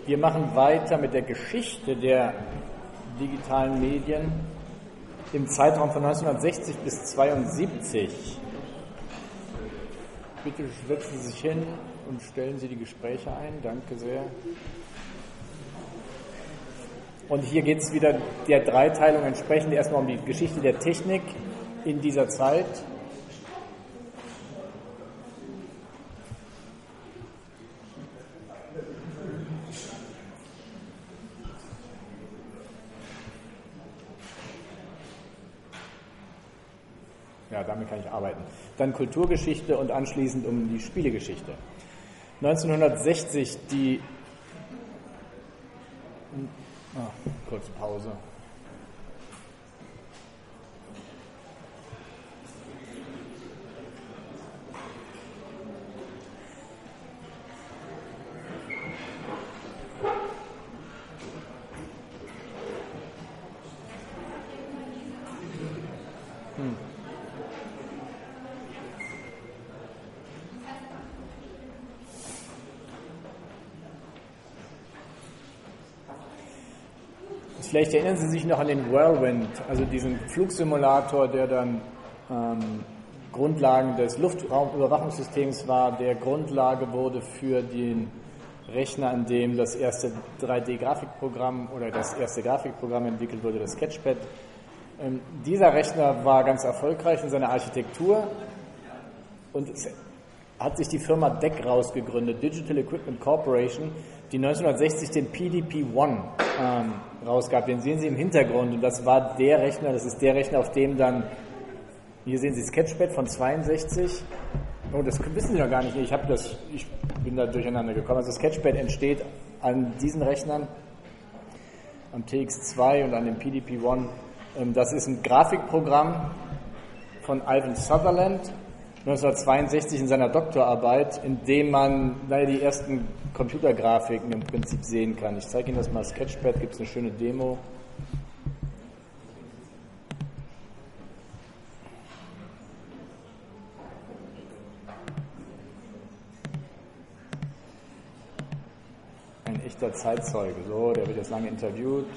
Wir machen weiter mit der Geschichte der digitalen Medien im Zeitraum von 1960 bis 1972. Bitte setzen Sie sich hin und stellen Sie die Gespräche ein. Danke sehr. Und hier geht es wieder der Dreiteilung entsprechend erstmal um die Geschichte der Technik in dieser Zeit. Ja, damit kann ich arbeiten. Dann Kulturgeschichte und anschließend um die Spielegeschichte. 1960 die... kurz Pause. Vielleicht erinnern Sie sich noch an den Whirlwind, also diesen Flugsimulator, der dann Grundlagen des Luftraumüberwachungssystems war, der Grundlage wurde für den Rechner, an dem das erste 3D-Grafikprogramm oder das erste Grafikprogramm entwickelt wurde, das Sketchpad. Dieser Rechner war ganz erfolgreich in seiner Architektur und es hat sich die Firma DEC rausgegründet, Digital Equipment Corporation, die 1960 den PDP-1 rausgab. Den sehen Sie im Hintergrund und das war der Rechner, das ist der Rechner, auf dem dann, hier sehen Sie Sketchpad von 62. Oh, das wissen Sie noch gar nicht, ich bin da durcheinander gekommen. Also Sketchpad entsteht an diesen Rechnern, am TX2 und an dem PDP-1. Das ist ein Grafikprogramm von Ivan Sutherland, 1962 in seiner Doktorarbeit, in dem man die ersten Computergrafiken im Prinzip sehen kann. Ich zeige Ihnen das mal. Sketchpad, gibt es eine schöne Demo. Ein echter Zeitzeuge. So, der wird jetzt lange interviewt.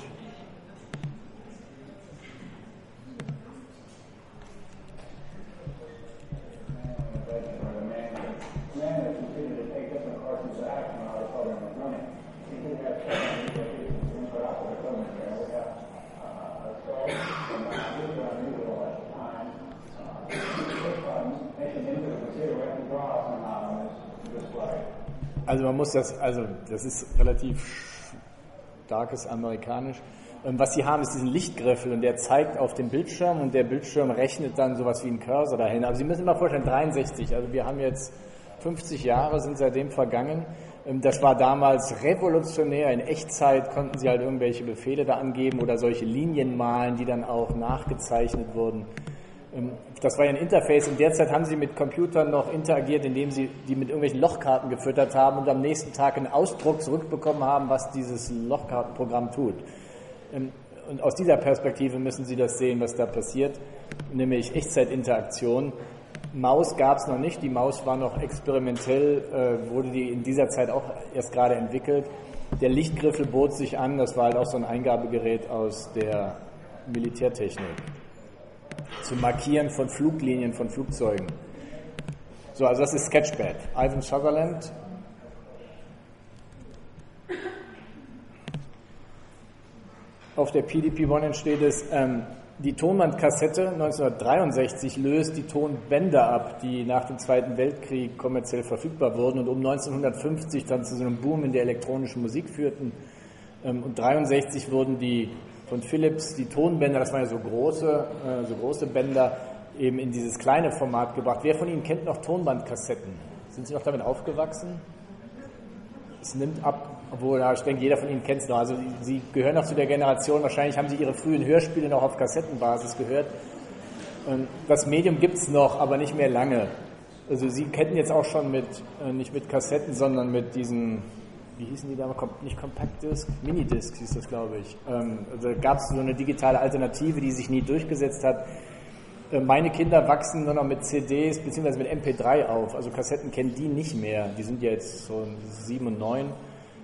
Das ist relativ starkes Amerikanisch. Was Sie haben, ist diesen Lichtgriffel und der zeigt auf den Bildschirm und der Bildschirm rechnet dann sowas wie ein Cursor dahin. Aber Sie müssen sich mal vorstellen, 63, also wir haben jetzt 50 Jahre, sind seitdem vergangen. Das war damals revolutionär. In Echtzeit konnten Sie halt irgendwelche Befehle da angeben oder solche Linien malen, die dann auch nachgezeichnet wurden. Das war ja ein Interface. In der Zeit haben Sie mit Computern noch interagiert, indem Sie die mit irgendwelchen Lochkarten gefüttert haben und am nächsten Tag einen Ausdruck zurückbekommen haben, was dieses Lochkartenprogramm tut. Und aus dieser Perspektive müssen Sie das sehen, was da passiert, nämlich Echtzeitinteraktion. Maus gab es noch nicht, die Maus war noch experimentell, wurde die in dieser Zeit auch erst gerade entwickelt. Der Lichtgriffel bot sich an, das war halt auch so ein Eingabegerät aus der Militärtechnik. Zum Markieren von Fluglinien von Flugzeugen. So, also das ist Sketchpad. Ivan Sutherland. Auf der PDP-1 entsteht es, die Tonbandkassette 1963 löst die Tonbänder ab, die nach dem Zweiten Weltkrieg kommerziell verfügbar wurden und um 1950 dann zu so einem Boom in der elektronischen Musik führten. Und 1963 wurden die von Philips, die Tonbänder, das waren ja so große Bänder, eben in dieses kleine Format gebracht. Wer von Ihnen kennt noch Tonbandkassetten? Sind Sie noch damit aufgewachsen? Es nimmt ab, obwohl, ich denke, jeder von Ihnen kennt es noch. Also Sie gehören noch zu der Generation, wahrscheinlich haben Sie Ihre frühen Hörspiele noch auf Kassettenbasis gehört. Das Medium gibt es noch, aber nicht mehr lange. Also Sie kennen jetzt auch schon nicht mit Kassetten, sondern mit diesen... Wie hießen die da? Nicht Compact Disc, Minidisc hieß das, glaube ich. Da gab es so eine digitale Alternative, die sich nie durchgesetzt hat. Meine Kinder wachsen nur noch mit CDs bzw. mit MP3 auf. Also Kassetten kennen die nicht mehr. Die sind ja jetzt so 7 und 9.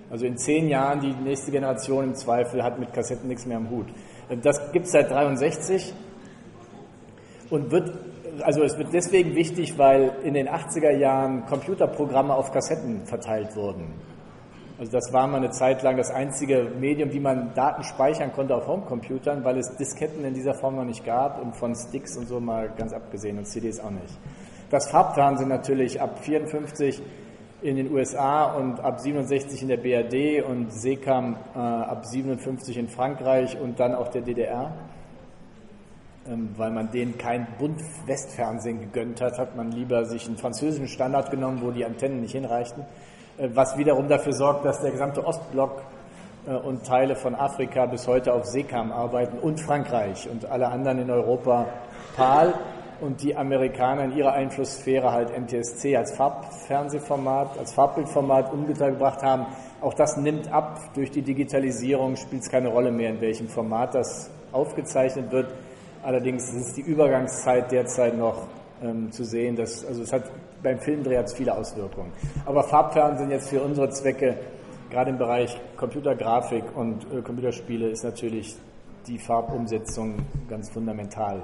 Also in 10 Jahren die nächste Generation im Zweifel hat mit Kassetten nichts mehr am Hut. Das gibt es seit 63 und es wird deswegen wichtig, weil in den 80er Jahren Computerprogramme auf Kassetten verteilt wurden. Also das war mal eine Zeit lang das einzige Medium, wie man Daten speichern konnte auf Homecomputern, weil es Disketten in dieser Form noch nicht gab und von Sticks und so mal ganz abgesehen und CDs auch nicht. Das Farbfernsehen natürlich ab 54 in den USA und ab 67 in der BRD und SECAM ab 57 in Frankreich und dann auch der DDR. Weil man denen kein Bund-West-Fernsehen gegönnt hat, hat man lieber sich einen französischen Standard genommen, wo die Antennen nicht hinreichten. Was wiederum dafür sorgt, dass der gesamte Ostblock und Teile von Afrika bis heute auf SECAM arbeiten und Frankreich und alle anderen in Europa PAL und die Amerikaner in ihrer Einflusssphäre halt NTSC als Farbfernsehformat, als Farbbildformat umgebracht haben. Auch das nimmt ab durch die Digitalisierung, spielt es keine Rolle mehr, in welchem Format das aufgezeichnet wird. Allerdings ist die Übergangszeit derzeit noch zu sehen, also es hat beim Filmdreh hat es viele Auswirkungen. Aber Farbfernsehen jetzt für unsere Zwecke, gerade im Bereich Computergrafik und Computerspiele, ist natürlich die Farbumsetzung ganz fundamental.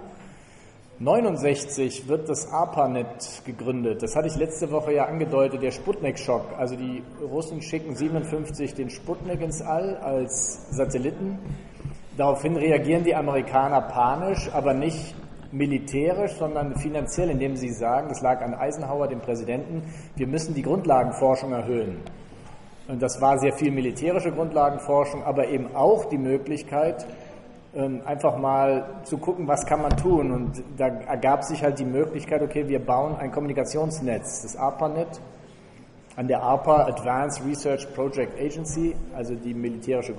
1969 wird das ARPANET gegründet. Das hatte ich letzte Woche ja angedeutet, der Sputnik-Schock. Also die Russen schicken 1957 den Sputnik ins All als Satelliten. Daraufhin reagieren die Amerikaner panisch, aber nicht militärisch, sondern finanziell, indem sie sagen, das lag an Eisenhower, dem Präsidenten, wir müssen die Grundlagenforschung erhöhen. Und das war sehr viel militärische Grundlagenforschung, aber eben auch die Möglichkeit, einfach mal zu gucken, was kann man tun. Und da ergab sich halt die Möglichkeit, okay, wir bauen ein Kommunikationsnetz, das ARPANET, an der ARPA, Advanced Research Project Agency, also die militärische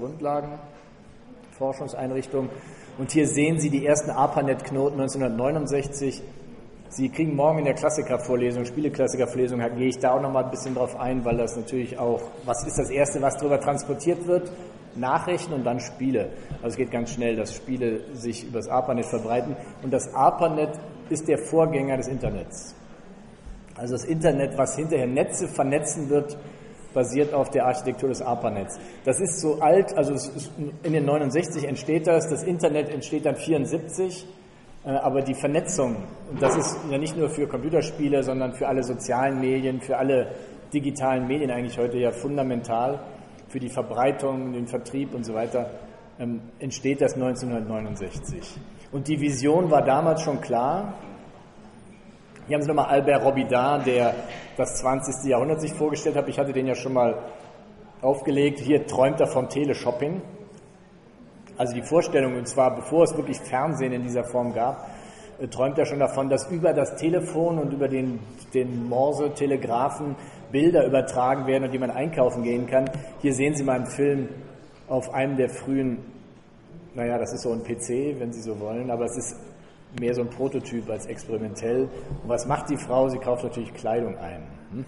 Grundlagenforschungseinrichtung. Und hier sehen Sie die ersten ARPANET-Knoten 1969. Sie kriegen morgen in der Klassikervorlesung, Spieleklassikervorlesung, gehe ich da auch nochmal ein bisschen drauf ein, weil das natürlich auch, was ist das Erste, was darüber transportiert wird? Nachrichten und dann Spiele. Also es geht ganz schnell, dass Spiele sich über das ARPANET verbreiten. Und das ARPANET ist der Vorgänger des Internets. Also das Internet, was hinterher Netze vernetzen wird, basiert auf der Architektur des ARPANETs. Das ist so alt, also in den 69 entsteht das Internet entsteht dann 74, aber die Vernetzung, das ist ja nicht nur für Computerspiele, sondern für alle sozialen Medien, für alle digitalen Medien eigentlich heute ja fundamental, für die Verbreitung, den Vertrieb und so weiter, entsteht das 1969. Und die Vision war damals schon klar. Hier haben Sie nochmal Albert Robidart, der das 20. Jahrhundert sich vorgestellt hat. Ich hatte den ja schon mal aufgelegt. Hier träumt er vom Teleshopping. Also die Vorstellung, und zwar bevor es wirklich Fernsehen in dieser Form gab, träumt er schon davon, dass über das Telefon und über den Morse-Telegraphen Bilder übertragen werden und die man einkaufen gehen kann. Hier sehen Sie mal einen Film auf einem der frühen, naja, das ist so ein PC, wenn Sie so wollen, aber es ist mehr so ein Prototyp als experimentell. Und was macht die Frau? Sie kauft natürlich Kleidung ein.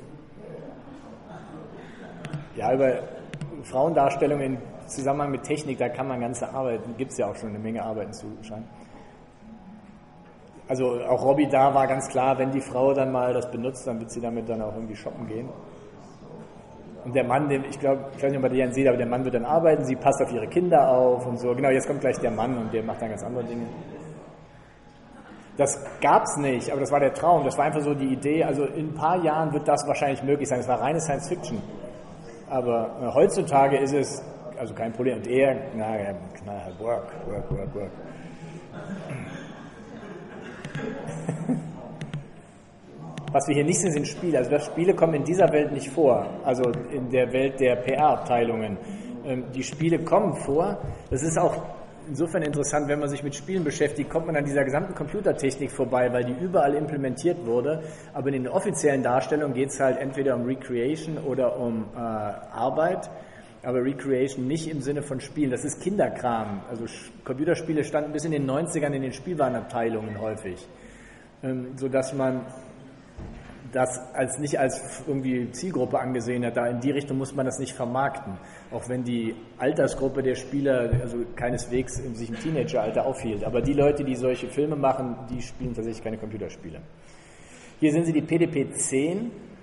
Ja, über Frauendarstellung in Zusammenhang mit Technik, da kann man ganze Arbeiten, gibt es ja auch schon eine Menge Arbeiten zu scheinen. Also auch Robidart war ganz klar, wenn die Frau dann mal das benutzt, dann wird sie damit dann auch irgendwie shoppen gehen. Und der Mann, ich weiß nicht, ob man den sieht, aber der Mann wird dann arbeiten, sie passt auf ihre Kinder auf und so. Genau, jetzt kommt gleich der Mann und der macht dann ganz andere Dinge. Das gab's nicht, aber das war der Traum, das war einfach so die Idee, also in ein paar Jahren wird das wahrscheinlich möglich sein, es war reine Science Fiction. Aber heutzutage ist es also kein Problem. Und er, work. Was wir hier nicht sehen, sind Spiele. Also das Spiele kommen in dieser Welt nicht vor, also in der Welt der PR-Abteilungen. Die Spiele kommen vor, das ist auch insofern interessant, wenn man sich mit Spielen beschäftigt, kommt man an dieser gesamten Computertechnik vorbei, weil die überall implementiert wurde. Aber in den offiziellen Darstellungen geht es halt entweder um Recreation oder um Arbeit. Aber Recreation nicht im Sinne von Spielen. Das ist Kinderkram. Also Computerspiele standen bis in den 90ern in den Spielwarenabteilungen häufig. Sodass man das nicht als irgendwie Zielgruppe angesehen hat. Da in die Richtung muss man das nicht vermarkten. Auch wenn die Altersgruppe der Spieler also keineswegs sich im Teenageralter aufhielt. Aber die Leute, die solche Filme machen, die spielen tatsächlich keine Computerspiele. Hier sehen Sie die PDP-10.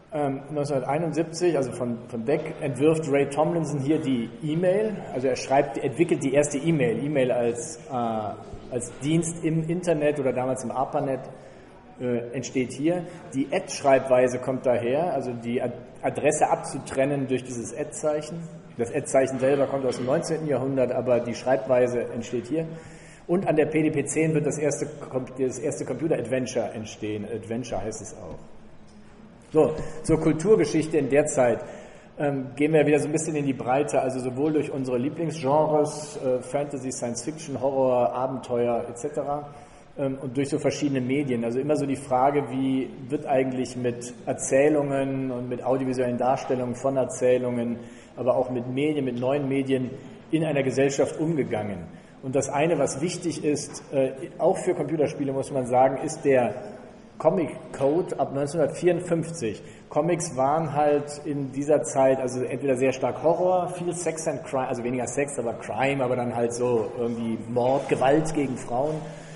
1971, also von DEC, entwirft Ray Tomlinson hier die E-Mail, also er entwickelt die erste E-Mail als Dienst im Internet oder damals im ARPANET, entsteht hier. Die Ad-Schreibweise kommt daher, also die Adresse abzutrennen durch dieses Ad-Zeichen. Das Ad-Zeichen selber kommt aus dem 19. Jahrhundert, aber die Schreibweise entsteht hier. Und an der PDP-10 wird das erste Computer-Adventure entstehen. Adventure heißt es auch. So, zur Kulturgeschichte in der Zeit gehen wir wieder so ein bisschen in die Breite, also sowohl durch unsere Lieblingsgenres, Fantasy, Science Fiction, Horror, Abenteuer etc. Und durch so verschiedene Medien. Also immer so die Frage, wie wird eigentlich mit Erzählungen und mit audiovisuellen Darstellungen von Erzählungen, aber auch mit Medien, mit neuen Medien in einer Gesellschaft umgegangen. Und das eine, was wichtig ist, auch für Computerspiele muss man sagen, ist der Comic Code ab 1954. Comics waren halt in dieser Zeit also entweder sehr stark Horror, viel Sex and Crime, also weniger Sex, aber Crime, aber dann halt so irgendwie Mord, Gewalt gegen Frauen.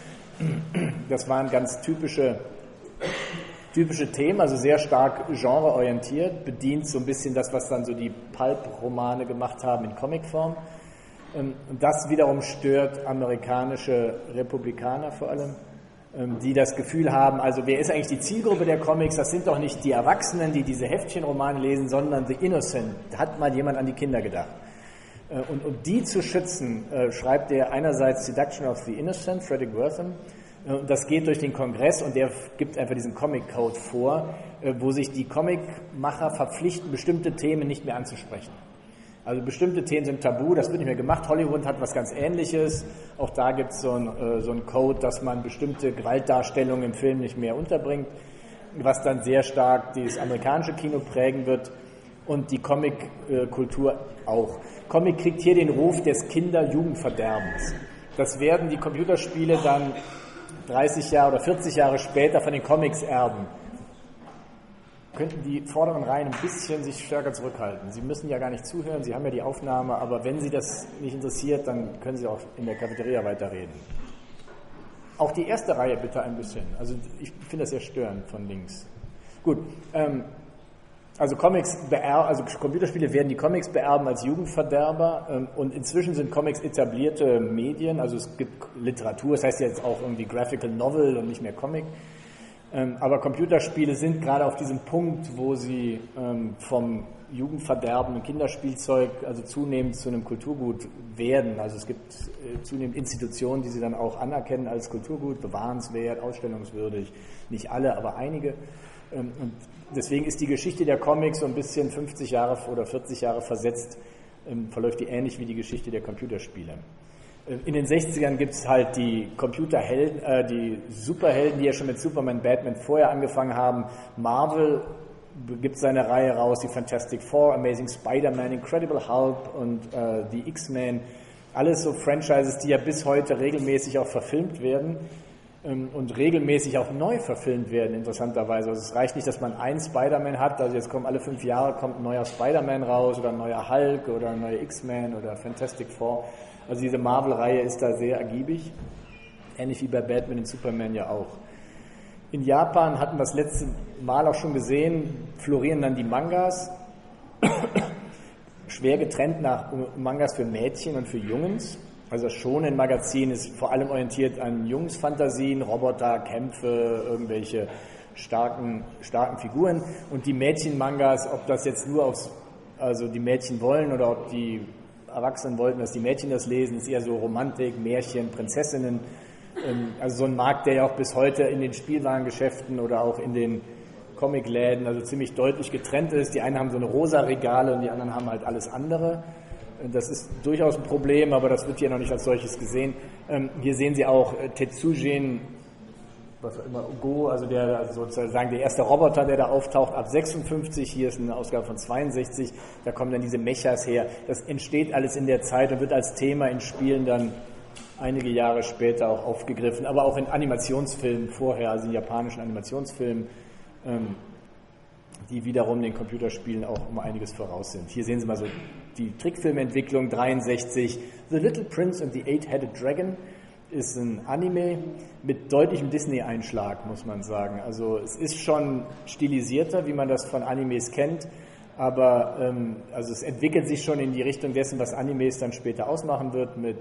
Das waren ganz typische Themen, also sehr stark genreorientiert, bedient so ein bisschen das, was dann so die Pulp-Romane gemacht haben in Comicform. Und das wiederum stört amerikanische Republikaner vor allem, die das Gefühl haben, also wer ist eigentlich die Zielgruppe der Comics? Das sind doch nicht die Erwachsenen, die diese Heftchenromane lesen, sondern the innocent. Da hat mal jemand an die Kinder gedacht. Und um die zu schützen, schreibt er einerseits Seduction of the Innocent, Frederick Wertham. Das geht durch den Kongress und der gibt einfach diesen Comic-Code vor, wo sich die Comicmacher verpflichten, bestimmte Themen nicht mehr anzusprechen. Also bestimmte Themen sind tabu, das wird nicht mehr gemacht. Hollywood hat was ganz Ähnliches. Auch da gibt es so einen Code, dass man bestimmte Gewaltdarstellungen im Film nicht mehr unterbringt, was dann sehr stark das amerikanische Kino prägen wird und die Comic-Kultur auch. Comic kriegt hier den Ruf des Kinder-Jugendverderbens. Das werden die Computerspiele dann 30 Jahre oder 40 Jahre später von den Comics erben. Könnten die vorderen Reihen ein bisschen sich stärker zurückhalten. Sie müssen ja gar nicht zuhören, Sie haben ja die Aufnahme, aber wenn Sie das nicht interessiert, dann können Sie auch in der Cafeteria weiterreden. Auch die erste Reihe bitte ein bisschen. Also ich finde das sehr störend von links. Gut, also Computerspiele werden die Comics beerben als Jugendverderber und inzwischen sind Comics etablierte Medien, also es gibt Literatur, das heißt jetzt auch irgendwie Graphical Novel und nicht mehr Comic. Aber Computerspiele sind gerade auf diesem Punkt, wo sie vom Jugendverderben und Kinderspielzeug also zunehmend zu einem Kulturgut werden. Also es gibt zunehmend Institutionen, die sie dann auch anerkennen als Kulturgut, bewahrenswert, ausstellungswürdig. Nicht alle, aber einige. Und deswegen ist die Geschichte der Comics so ein bisschen 50 Jahre oder 40 Jahre versetzt, verläuft die ähnlich wie die Geschichte der Computerspiele. In den 60ern gibt es halt die Computerhelden, die Superhelden, die ja schon mit Superman, Batman vorher angefangen haben. Marvel gibt seine Reihe raus, die Fantastic Four, Amazing Spider-Man, Incredible Hulk und die X-Men. Alles so Franchises, die ja bis heute regelmäßig auch verfilmt werden und regelmäßig auch neu verfilmt werden, interessanterweise. Also es reicht nicht, dass man einen Spider-Man hat, also jetzt kommen alle 5 Jahre kommt ein neuer Spider-Man raus oder ein neuer Hulk oder ein neuer X-Men oder Fantastic Four. Also diese Marvel-Reihe ist da sehr ergiebig, ähnlich wie bei Batman und Superman ja auch. In Japan hatten wir das letzte Mal auch schon gesehen, florieren dann die Mangas, schwer getrennt nach Mangas für Mädchen und für Jungs. Also das Shonen-Magazin ist vor allem orientiert an Jungsfantasien, Roboter, Kämpfe, irgendwelche starken Figuren. Und die Mädchen-Mangas, ob das jetzt nur also die Mädchen wollen oder ob die Erwachsenen wollten, dass die Mädchen das lesen, ist eher so Romantik, Märchen, Prinzessinnen. Also so ein Markt, der ja auch bis heute in den Spielwarengeschäften oder auch in den Comicläden also ziemlich deutlich getrennt ist. Die einen haben so eine rosa Regale und die anderen haben halt alles andere. Das ist durchaus ein Problem, aber das wird hier noch nicht als solches gesehen. Hier sehen Sie auch Tetsujin, was auch immer, Go, also der sozusagen der erste Roboter, der da auftaucht, ab 56, hier ist eine Ausgabe von 62, da kommen dann diese Mechas her. Das entsteht alles in der Zeit und wird als Thema in Spielen dann einige Jahre später auch aufgegriffen, aber auch in Animationsfilmen vorher, also in japanischen Animationsfilmen, die wiederum den Computerspielen auch um einiges voraus sind. Hier sehen Sie mal so die Trickfilmentwicklung, 63, The Little Prince and the Eight-Headed Dragon, ist ein Anime mit deutlichem Disney-Einschlag, muss man sagen. Also es ist schon stilisierter, wie man das von Animes kennt, aber also es entwickelt sich schon in die Richtung dessen, was Animes dann später ausmachen wird, mit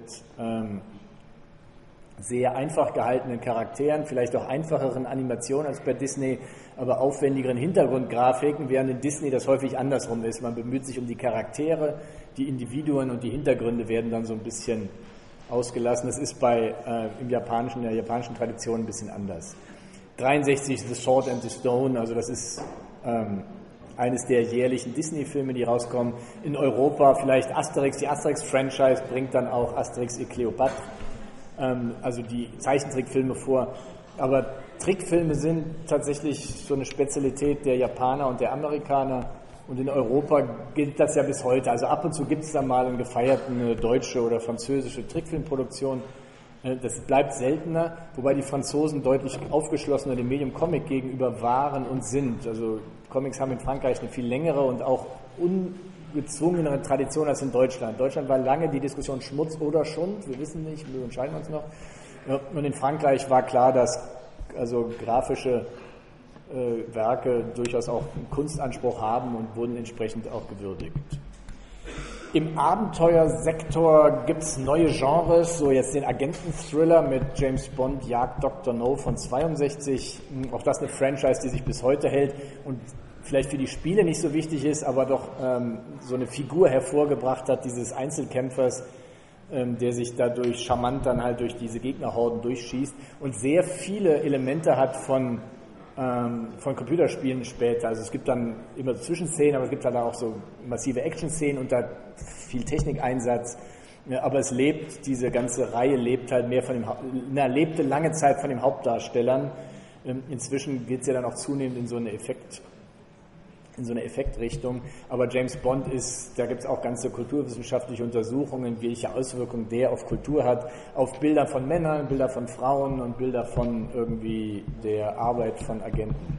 sehr einfach gehaltenen Charakteren, vielleicht auch einfacheren Animationen als bei Disney, aber aufwendigeren Hintergrundgrafiken, während in Disney das häufig andersrum ist. Man bemüht sich um die Charaktere, die Individuen und die Hintergründe werden dann so ein bisschen ausgelassen. Das ist in der japanischen Tradition ein bisschen anders. 63 The Sword and the Stone, also das ist eines der jährlichen Disney-Filme, die rauskommen. In Europa vielleicht Asterix, die Asterix-Franchise bringt dann auch Asterix et Cleopatra, also die Zeichentrickfilme vor. Aber Trickfilme sind tatsächlich so eine Spezialität der Japaner und der Amerikaner. Und in Europa gilt das ja bis heute. Also ab und zu gibt es da mal eine gefeierte deutsche oder französische Trickfilmproduktion. Das bleibt seltener, wobei die Franzosen deutlich aufgeschlossener dem Medium Comic gegenüber waren und sind. Also Comics haben in Frankreich eine viel längere und auch ungezwungenere Tradition als in Deutschland. In Deutschland war lange die Diskussion Schmutz oder Schund, wir wissen nicht, wir entscheiden uns noch. Und in Frankreich war klar, dass also grafische Werke durchaus auch einen Kunstanspruch haben und wurden entsprechend auch gewürdigt. Im Abenteuersektor gibt es neue Genres, so jetzt den Agenten-Thriller mit James Bond, Jagd Dr. No von 62, auch das eine Franchise, die sich bis heute hält und vielleicht für die Spiele nicht so wichtig ist, aber doch so eine Figur hervorgebracht hat, dieses Einzelkämpfers, der sich dadurch charmant dann halt durch diese Gegnerhorden durchschießt und sehr viele Elemente hat von Computerspielen später. Also es gibt dann immer Zwischenszenen, aber es gibt dann auch so massive Action-Szenen und da viel Technikeinsatz. Ja, aber diese ganze Reihe lebt halt mehr lebte lange Zeit von den Hauptdarstellern. Inzwischen geht es ja dann auch zunehmend in so eine Effektrichtung. Aber James Bond da gibt es auch ganze kulturwissenschaftliche Untersuchungen, welche Auswirkungen der auf Kultur hat, auf Bilder von Männern, Bilder von Frauen und Bilder von irgendwie der Arbeit von Agenten.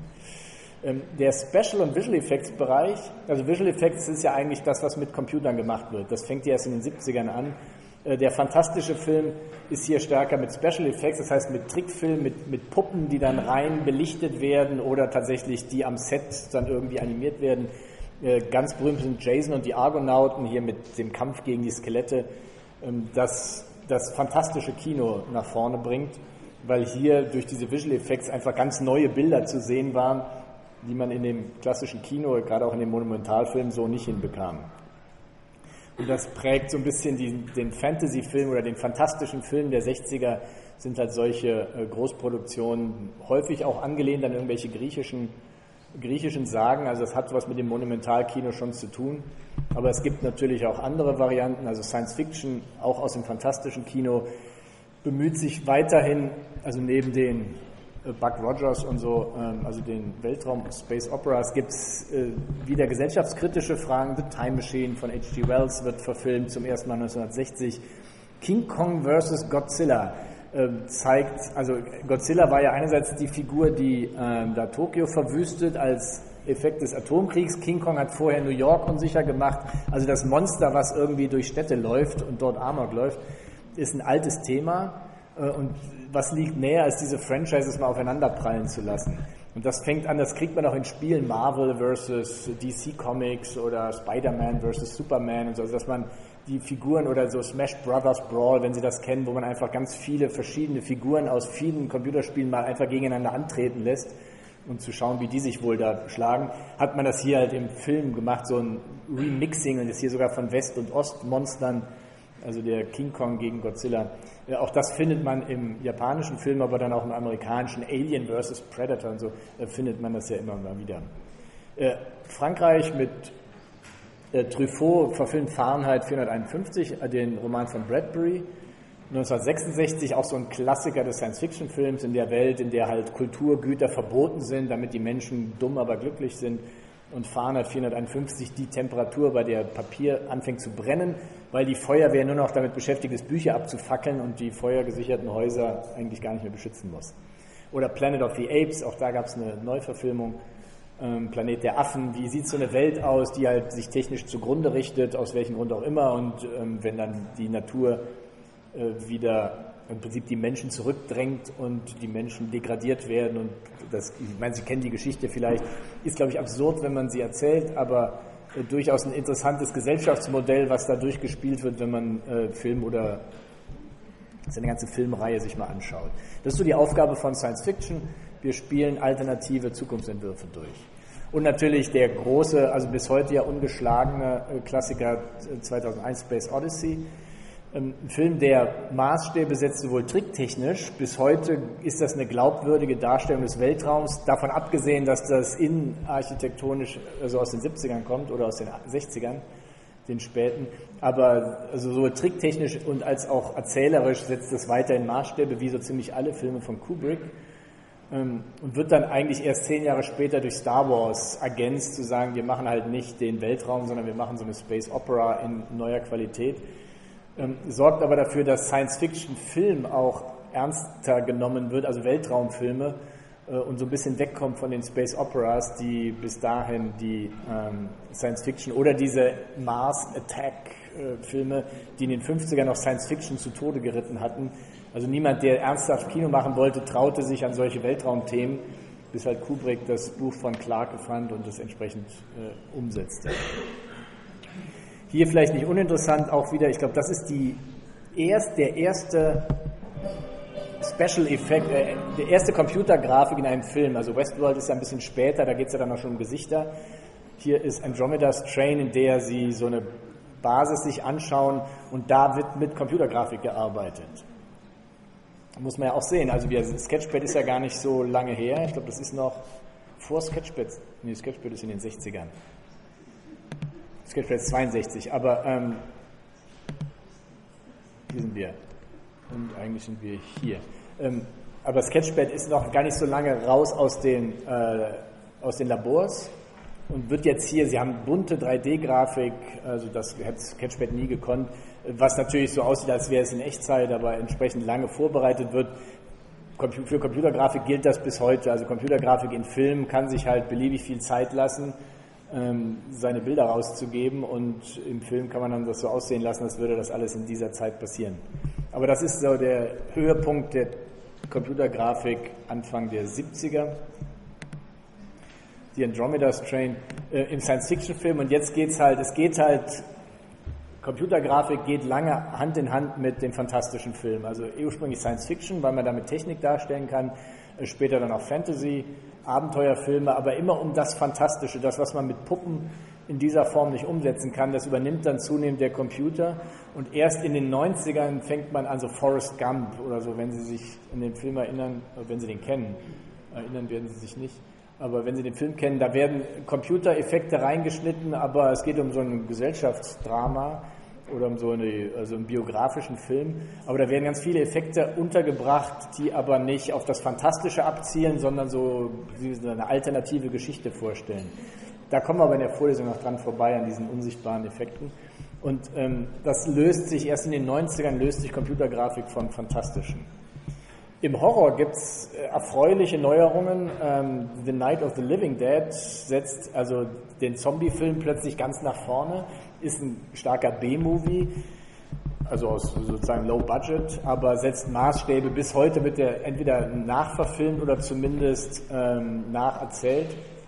Der Special- und Visual Effects Bereich, also Visual Effects ist ja eigentlich das, was mit Computern gemacht wird. Das fängt ja erst in den 70ern an. Der fantastische Film ist hier stärker mit Special Effects, das heißt mit Trickfilm, mit Puppen, die dann rein belichtet werden oder tatsächlich die am Set dann irgendwie animiert werden. Ganz berühmt sind Jason und die Argonauten hier mit dem Kampf gegen die Skelette, das fantastische Kino nach vorne bringt, weil hier durch diese Visual Effects einfach ganz neue Bilder zu sehen waren, die man in dem klassischen Kino, gerade auch in den Monumentalfilmen, so nicht hinbekam. Und das prägt so ein bisschen den Fantasy-Film oder den fantastischen Film der 60er, sind halt solche Großproduktionen, häufig auch angelehnt an irgendwelche griechischen Sagen. Also das hat was mit dem Monumentalkino schon zu tun. Aber es gibt natürlich auch andere Varianten, also Science Fiction, auch aus dem fantastischen Kino, bemüht sich weiterhin, also neben den Buck Rogers und so, also den Weltraum-Space-Operas, gibt es wieder gesellschaftskritische Fragen. The Time Machine von H.G. Wells wird verfilmt, zum ersten Mal 1960. King Kong vs. Godzilla zeigt, also Godzilla war ja einerseits die Figur, die da Tokio verwüstet als Effekt des Atomkriegs. King Kong hat vorher New York unsicher gemacht. Also das Monster, was irgendwie durch Städte läuft und dort Amok läuft, ist ein altes Thema. Und was liegt näher, als diese Franchises mal aufeinander prallen zu lassen? Und das fängt an, das kriegt man auch in Spielen, Marvel versus DC Comics oder Spider-Man versus Superman und so, also dass man die Figuren oder so Smash Brothers Brawl, wenn Sie das kennen, wo man einfach ganz viele verschiedene Figuren aus vielen Computerspielen mal einfach gegeneinander antreten lässt und zu schauen, wie die sich wohl da schlagen, hat man das hier halt im Film gemacht, so ein Remixing und ist hier sogar von West- und Ostmonstern, also der King Kong gegen Godzilla. Auch das findet man im japanischen Film, aber dann auch im amerikanischen Alien vs. Predator und so findet man das ja immer mal wieder. Frankreich mit Truffaut verfilmt Fahrenheit 451, den Roman von Bradbury. 1966 auch so ein Klassiker des Science-Fiction-Films in der Welt, in der halt Kulturgüter verboten sind, damit die Menschen dumm, aber glücklich sind. Und Fahrenheit 451 die Temperatur, bei der Papier anfängt zu brennen, weil die Feuerwehr nur noch damit beschäftigt ist, Bücher abzufackeln und die feuergesicherten Häuser eigentlich gar nicht mehr beschützen muss. Oder Planet of the Apes, auch da gab es eine Neuverfilmung, Planet der Affen. Wie sieht so eine Welt aus, die halt sich technisch zugrunde richtet, aus welchem Grund auch immer, und wenn dann die Natur wieder im Prinzip die Menschen zurückdrängt und die Menschen degradiert werden. Und das, ich meine, Sie kennen die Geschichte vielleicht, ist, glaube ich, absurd, wenn man sie erzählt, aber durchaus ein interessantes Gesellschaftsmodell, was da durchgespielt wird, wenn man Film oder eine ganze Filmreihe sich mal anschaut. Das ist so die Aufgabe von Science Fiction. Wir spielen alternative Zukunftsentwürfe durch. Und natürlich der große, also bis heute ja ungeschlagene Klassiker 2001 Space Odyssey. Ein Film, der Maßstäbe setzt, sowohl tricktechnisch, bis heute ist das eine glaubwürdige Darstellung des Weltraums, davon abgesehen, dass das innenarchitektonisch also aus den 70ern kommt oder aus den 60ern, den späten, aber also sowohl tricktechnisch und als auch erzählerisch setzt es weiterhin Maßstäbe, wie so ziemlich alle Filme von Kubrick, und wird dann eigentlich erst 10 Jahre später durch Star Wars ergänzt, zu sagen, wir machen halt nicht den Weltraum, sondern wir machen so eine Space Opera in neuer Qualität. Sorgt aber dafür, dass Science-Fiction-Film auch ernster genommen wird, also Weltraumfilme, und so ein bisschen wegkommt von den Space Operas, die bis dahin die Science-Fiction oder diese Mars-Attack-Filme, die in den 50ern noch Science-Fiction zu Tode geritten hatten. Also niemand, der ernsthaft Kino machen wollte, traute sich an solche Weltraumthemen, bis halt Kubrick das Buch von Clarke fand und das entsprechend umsetzte. Hier vielleicht nicht uninteressant auch wieder, ich glaube, das ist der erste Special Effect, der erste Computergrafik in einem Film. Also Westworld ist ja ein bisschen später, da geht es ja dann auch schon um Gesichter. Hier ist Andromeda's Train, in der sie so eine Basis sich anschauen und da wird mit Computergrafik gearbeitet. Muss man ja auch sehen, also Sketchpad ist ja gar nicht so lange her, ich glaube, das ist noch vor Sketchpad, Sketchpad ist in den 60ern. Sketchpad ist 62, aber hier sind wir und eigentlich sind wir hier. Aber Sketchpad ist noch gar nicht so lange raus aus den Labors und wird jetzt hier, sie haben bunte 3D-Grafik, also das hat Sketchpad nie gekonnt, was natürlich so aussieht, als wäre es in Echtzeit, aber entsprechend lange vorbereitet wird. Für Computergrafik gilt das bis heute, also Computergrafik in Filmen kann sich halt beliebig viel Zeit lassen, seine Bilder rauszugeben und im Film kann man dann das so aussehen lassen, als würde das alles in dieser Zeit passieren. Aber das ist so der Höhepunkt der Computergrafik Anfang der 70er. Die Andromeda's Train im Science-Fiction-Film und jetzt geht halt, Computergrafik geht lange Hand in Hand mit dem fantastischen Film. Also ursprünglich Science-Fiction, weil man damit Technik darstellen kann, später dann auch Fantasy, Abenteuerfilme, aber immer um das Fantastische, das, was man mit Puppen in dieser Form nicht umsetzen kann, das übernimmt dann zunehmend der Computer und erst in den 90ern fängt man an, so Forrest Gump oder so, wenn Sie sich an den Film erinnern, wenn Sie den kennen, erinnern werden Sie sich nicht, aber wenn Sie den Film kennen, da werden Computereffekte reingeschnitten, aber es geht um so ein Gesellschaftsdrama oder um also einen biografischen Film, aber da werden ganz viele Effekte untergebracht, die aber nicht auf das Fantastische abzielen, sondern so eine alternative Geschichte vorstellen. Da kommen wir aber in der Vorlesung noch dran vorbei, an diesen unsichtbaren Effekten. Und das löst sich, erst in den 90ern löst sich Computergrafik vom Fantastischen. Im Horror gibt es erfreuliche Neuerungen. The Night of the Living Dead setzt also den Zombie-Film plötzlich ganz nach vorne, ist ein starker B-Movie, also aus sozusagen Low Budget, aber setzt Maßstäbe. Bis heute wird er entweder nachverfilmt oder zumindest nacherzählt.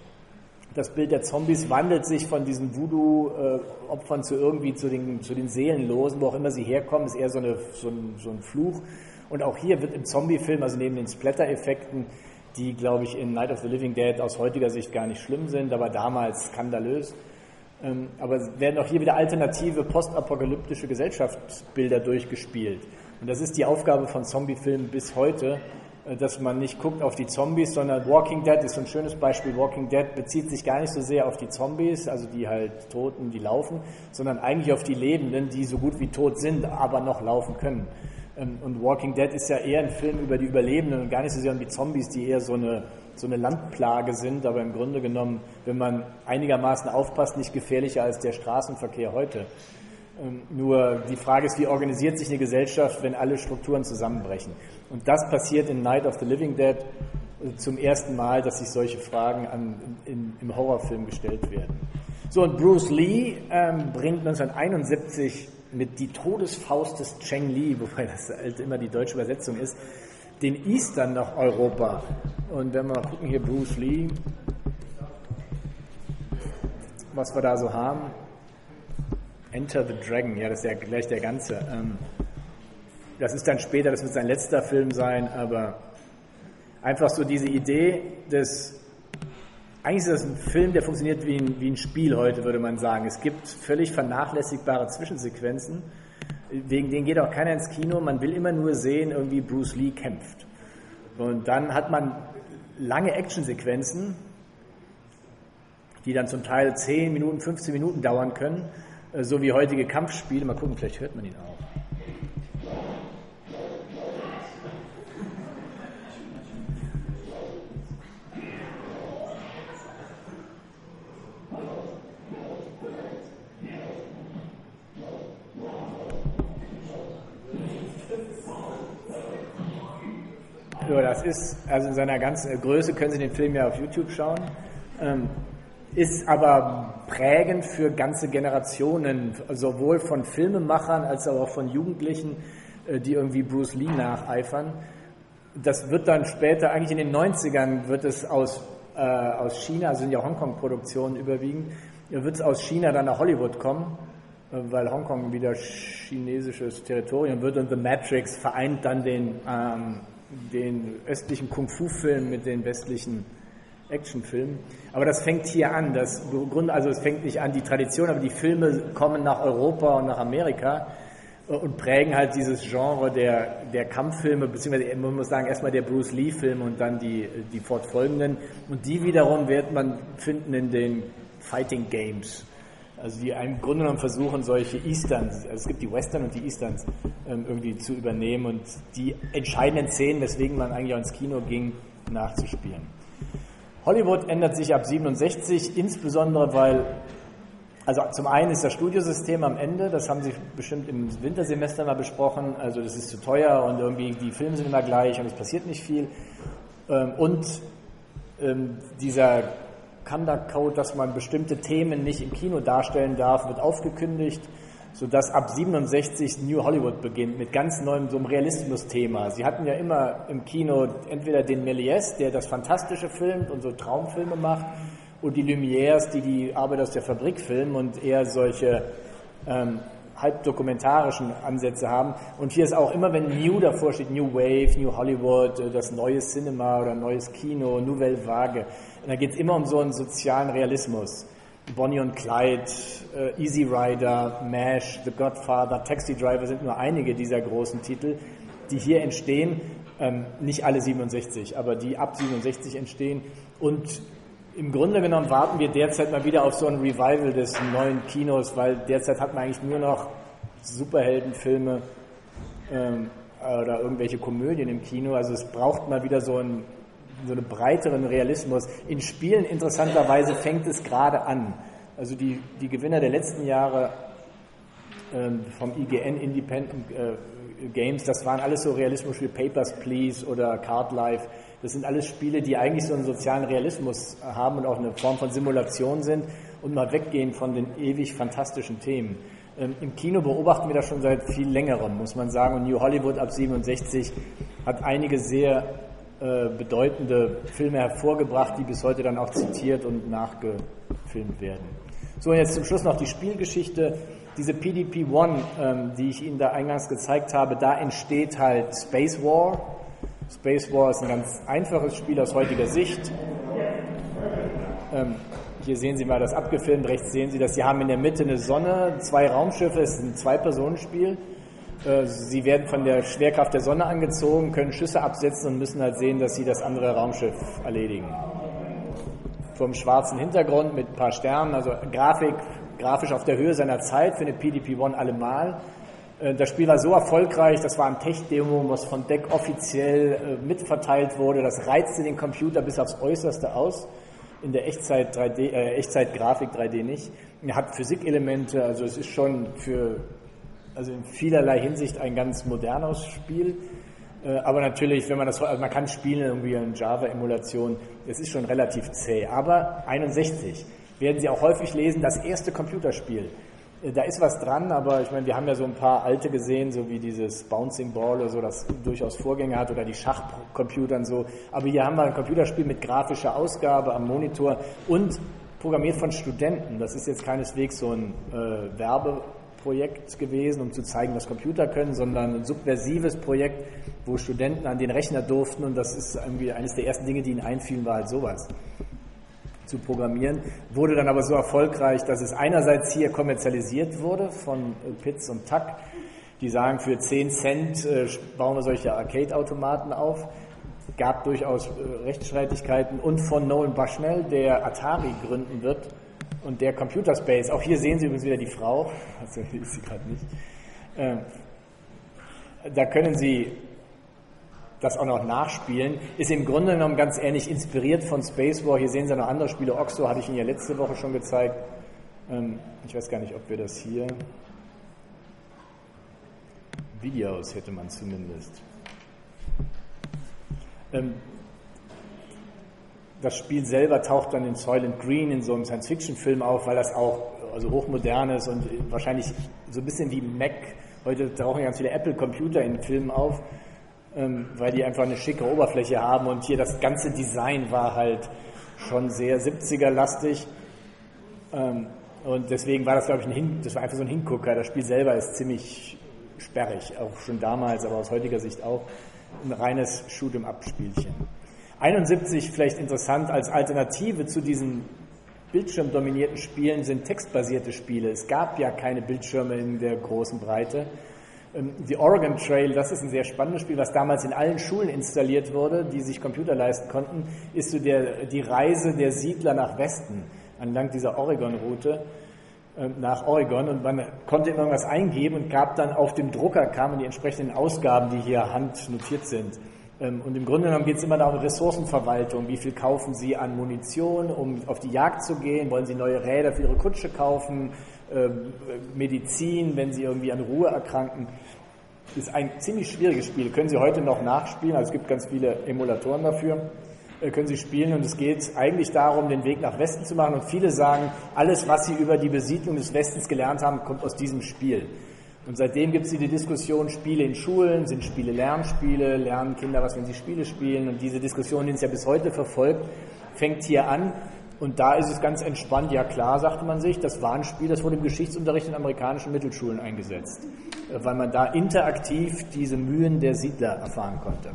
Das Bild der Zombies wandelt sich von diesen Voodoo-Opfern zu den Seelenlosen, wo auch immer sie herkommen, ist eher so ein Fluch. Und auch hier wird im Zombie-Film, also neben den Splatter-Effekten, die, glaube ich, in Night of the Living Dead aus heutiger Sicht gar nicht schlimm sind, aber damals skandalös, aber werden auch hier wieder alternative postapokalyptische Gesellschaftsbilder durchgespielt. Und das ist die Aufgabe von Zombie-Filmen bis heute, dass man nicht guckt auf die Zombies, sondern Walking Dead ist so ein schönes Beispiel. Walking Dead bezieht sich gar nicht so sehr auf die Zombies, also die halt Toten, die laufen, sondern eigentlich auf die Lebenden, die so gut wie tot sind, aber noch laufen können. Und Walking Dead ist ja eher ein Film über die Überlebenden und gar nicht so sehr um die Zombies, die eher so eine Landplage sind, aber im Grunde genommen, wenn man einigermaßen aufpasst, nicht gefährlicher als der Straßenverkehr heute. Nur die Frage ist, wie organisiert sich eine Gesellschaft, wenn alle Strukturen zusammenbrechen? Und das passiert in Night of the Living Dead zum ersten Mal, dass sich solche Fragen im Horrorfilm gestellt werden. So, und Bruce Lee bringt 1971 mit Die Todesfaust des Cheng Li, wobei das halt immer die deutsche Übersetzung ist, den Eastern nach Europa. Und wenn wir mal gucken, hier Bruce Lee, was wir da so haben. Enter the Dragon, ja, das ist ja gleich der ganze. Das ist dann später, das wird sein letzter Film sein, aber einfach so diese Idee des, eigentlich ist das ein Film, der funktioniert wie ein Spiel heute, würde man sagen. Es gibt völlig vernachlässigbare Zwischensequenzen, wegen denen geht auch keiner ins Kino, man will immer nur sehen, irgendwie Bruce Lee kämpft. Und dann hat man lange Actionsequenzen, die dann zum Teil 10 Minuten, 15 Minuten dauern können, so wie heutige Kampfspiele. Mal gucken, vielleicht hört man ihn auch. So, das ist, also in seiner ganzen Größe können Sie den Film ja auf YouTube schauen, ist aber prägend für ganze Generationen, sowohl von Filmemachern als auch von Jugendlichen, die irgendwie Bruce Lee nacheifern. Das wird dann später, eigentlich in den 90ern, wird es aus China, also sind ja Hongkong-Produktionen überwiegend, wird es aus China dann nach Hollywood kommen, weil Hongkong wieder chinesisches Territorium wird und The Matrix vereint dann den östlichen Kung-Fu-Film mit den westlichen Actionfilmen. Aber das fängt hier an. Also es fängt nicht an die Tradition, aber die Filme kommen nach Europa und nach Amerika und prägen halt dieses Genre der Kampffilme, beziehungsweise man muss sagen, erstmal der Bruce Lee-Filme und dann die fortfolgenden. Und die wiederum wird man finden in den Fighting Games. Also die im Grunde genommen versuchen, solche Easterns, also es gibt die Western und die Easterns, irgendwie zu übernehmen und die entscheidenden Szenen, weswegen man eigentlich auch ins Kino ging, nachzuspielen. Hollywood ändert sich ab 67, insbesondere weil, also zum einen ist das Studiosystem am Ende, das haben Sie bestimmt im Wintersemester mal besprochen, also das ist zu teuer und irgendwie die Filme sind immer gleich und es passiert nicht viel. Und dieser Conduct Code, dass man bestimmte Themen nicht im Kino darstellen darf, wird aufgekündigt, sodass ab 67 New Hollywood beginnt mit ganz neuem so einem Realismus-Thema. Sie hatten ja immer im Kino entweder den Méliès, der das Fantastische filmt und so Traumfilme macht, und die Lumières, die Arbeit aus der Fabrik filmen und eher solche halbdokumentarischen Ansätze haben. Und hier ist auch immer, wenn New davor steht, New Wave, New Hollywood, das neue Cinema oder neues Kino, Nouvelle Vague, und da geht es immer um so einen sozialen Realismus. Bonnie und Clyde, Easy Rider, MASH, The Godfather, Taxi Driver sind nur einige dieser großen Titel, die hier entstehen. Nicht alle 67, aber die ab 67 entstehen. Und im Grunde genommen warten wir derzeit mal wieder auf so ein Revival des neuen Kinos, weil derzeit hat man eigentlich nur noch Superheldenfilme oder irgendwelche Komödien im Kino. Also es braucht mal wieder so einen breiteren Realismus. In Spielen interessanterweise fängt es gerade an. Also die Gewinner der letzten Jahre vom IGN Independent Games, das waren alles so Realismus wie Papers, Please oder Card Life. Das sind alles Spiele, die eigentlich so einen sozialen Realismus haben und auch eine Form von Simulation sind und mal weggehen von den ewig fantastischen Themen. Im Kino beobachten wir das schon seit viel längerem, muss man sagen. Und New Hollywood ab 67 hat einige sehr bedeutende Filme hervorgebracht, die bis heute dann auch zitiert und nachgefilmt werden. So, und jetzt zum Schluss noch die Spielgeschichte. Diese PDP-1, die ich Ihnen da eingangs gezeigt habe, da entsteht halt Space War. Space War ist ein ganz einfaches Spiel aus heutiger Sicht. Hier sehen Sie mal das abgefilmt, rechts sehen Sie das. Sie haben in der Mitte eine Sonne, 2 Raumschiffe, es ist ein 2-Personen-Spiel. Sie werden von der Schwerkraft der Sonne angezogen, können Schüsse absetzen und müssen halt sehen, dass sie das andere Raumschiff erledigen. Vom schwarzen Hintergrund mit ein paar Sternen, also grafisch auf der Höhe seiner Zeit für eine PDP-1 allemal. Das Spiel war so erfolgreich, das war ein Tech-Demo, was von DEC offiziell mitverteilt wurde. Das reizte den Computer bis aufs Äußerste aus. In der Echtzeitgrafik 3D nicht. Er hat Physikelemente, also es ist schon also in vielerlei Hinsicht ein ganz modernes Spiel. Aber natürlich, wenn man man kann spielen irgendwie in Java-Emulation, es ist schon relativ zäh. Aber 61 werden Sie auch häufig lesen, das erste Computerspiel. Da ist was dran, aber ich meine, wir haben ja so ein paar alte gesehen, so wie dieses Bouncing Ball oder so, das durchaus Vorgänger hat, oder die Schachcomputer und so. Aber hier haben wir ein Computerspiel mit grafischer Ausgabe am Monitor und programmiert von Studenten. Das ist jetzt keineswegs so ein Werbeprojekt gewesen, um zu zeigen, was Computer können, sondern ein subversives Projekt, wo Studenten an den Rechner durften, und das ist irgendwie eines der ersten Dinge, die ihnen einfielen, war halt sowas zu programmieren, wurde dann aber so erfolgreich, dass es einerseits hier kommerzialisiert wurde von Pitts und Tuck, die sagen, für 10 Cent bauen wir solche Arcade-Automaten auf, gab durchaus Rechtsstreitigkeiten, und von Nolan Bushnell, der Atari gründen wird, und der Computer Space, auch hier sehen Sie übrigens wieder die Frau, also ist sie gerade nicht, da können Sie das auch noch nachspielen, ist im Grunde genommen ganz ähnlich inspiriert von Space War. Hier sehen Sie noch andere Spiele. Oxo hatte ich Ihnen ja letzte Woche schon gezeigt. Ich weiß gar nicht, ob wir das hier... Videos hätte man zumindest. Das Spiel selber taucht dann in Soylent Green, in so einem Science-Fiction-Film auf, weil das auch also hochmodern ist und wahrscheinlich so ein bisschen wie Mac. Heute tauchen ganz viele Apple-Computer in Filmen auf, weil die einfach eine schicke Oberfläche haben, und hier das ganze Design war halt schon sehr 70er-lastig, und deswegen war das, glaube ich, das war einfach so ein Hingucker. Das Spiel selber ist ziemlich sperrig, auch schon damals, aber aus heutiger Sicht auch ein reines Shoot'em-up-Spielchen. 71, vielleicht interessant, als Alternative zu diesen bildschirmdominierten Spielen sind textbasierte Spiele. Es gab ja keine Bildschirme in der großen Breite. The Oregon Trail, das ist ein sehr spannendes Spiel, was damals in allen Schulen installiert wurde, die sich Computer leisten konnten, ist so die Reise der Siedler nach Westen, entlang dieser Oregon-Route nach Oregon, und man konnte immer irgendwas eingeben und gab dann auf dem Drucker kamen die entsprechenden Ausgaben, die hier handnotiert sind. Und im Grunde genommen geht es immer darum, Ressourcenverwaltung. Wie viel kaufen Sie an Munition, um auf die Jagd zu gehen? Wollen Sie neue Räder für Ihre Kutsche kaufen? Medizin, wenn Sie irgendwie an Ruhe erkranken? Das ist ein ziemlich schwieriges Spiel. Können Sie heute noch nachspielen? Also es gibt ganz viele Emulatoren dafür. Können Sie spielen, und es geht eigentlich darum, den Weg nach Westen zu machen. Und viele sagen, alles, was Sie über die Besiedlung des Westens gelernt haben, kommt aus diesem Spiel. Und seitdem gibt es die Diskussion, Spiele in Schulen, sind Spiele Lernspiele, lernen Kinder was, wenn sie Spiele spielen? Und diese Diskussion, die uns ja bis heute verfolgt, fängt hier an. Und da ist es ganz entspannt, ja klar, sagte man sich, das war ein Spiel, das wurde im Geschichtsunterricht in amerikanischen Mittelschulen eingesetzt, weil man da interaktiv diese Mühen der Siedler erfahren konnte.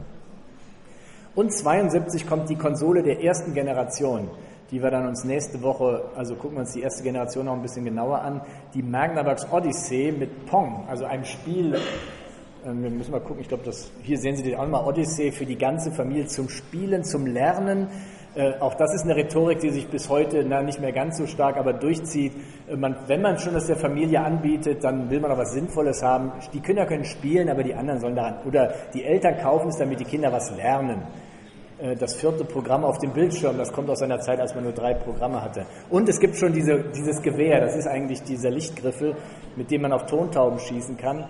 Und 72 kommt die Konsole der ersten Generation, die wir dann uns nächste Woche, also gucken wir uns die erste Generation noch ein bisschen genauer an, die Magnavox Odyssey mit Pong, also einem Spiel, wir müssen mal gucken, ich glaube, hier sehen Sie auch mal, Odyssey für die ganze Familie zum Spielen, zum Lernen. Auch das ist eine Rhetorik, die sich bis heute nicht mehr ganz so stark, aber durchzieht. Wenn man schon das der Familie anbietet, dann will man auch was Sinnvolles haben. Die Kinder können spielen, aber die anderen sollen daran, oder die Eltern kaufen es, damit die Kinder was lernen. Das 4. Programm auf dem Bildschirm, das kommt aus einer Zeit, als man nur 3 Programme hatte. Und es gibt schon dieses Gewehr, das ist eigentlich dieser Lichtgriffel, mit dem man auf Tontauben schießen kann.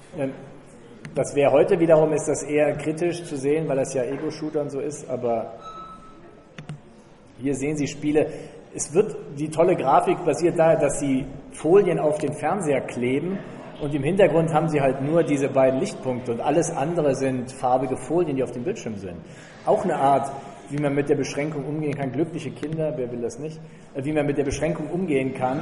Das wäre heute wiederum, ist das eher kritisch zu sehen, weil das ja Ego-Shooter und so ist, aber hier sehen Sie Spiele. Die tolle Grafik basiert daher, dass Sie Folien auf den Fernseher kleben, und im Hintergrund haben Sie halt nur diese beiden Lichtpunkte, und alles andere sind farbige Folien, die auf dem Bildschirm sind. Auch eine Art, wie man mit der Beschränkung umgehen kann. Glückliche Kinder, wer will das nicht? Wie man mit der Beschränkung umgehen kann.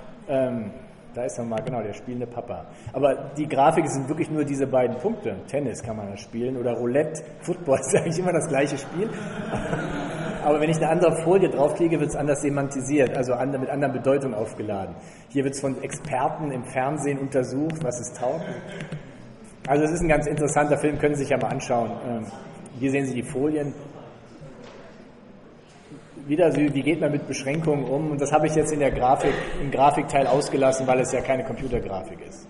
Da ist dann mal, genau, der spielende Papa. Aber die Grafik sind wirklich nur diese beiden Punkte. Tennis kann man da spielen, oder Roulette, Football ist eigentlich immer das gleiche Spiel. Aber wenn ich eine andere Folie draufkriege, wird es anders semantisiert, also mit anderen Bedeutungen aufgeladen. Hier wird es von Experten im Fernsehen untersucht, was es taugt. Also es ist ein ganz interessanter Film, können Sie sich ja mal anschauen. Hier sehen Sie die Folien. Wieder, wie geht man mit Beschränkungen um? Und das habe ich jetzt im Grafikteil ausgelassen, weil es ja keine Computergrafik ist.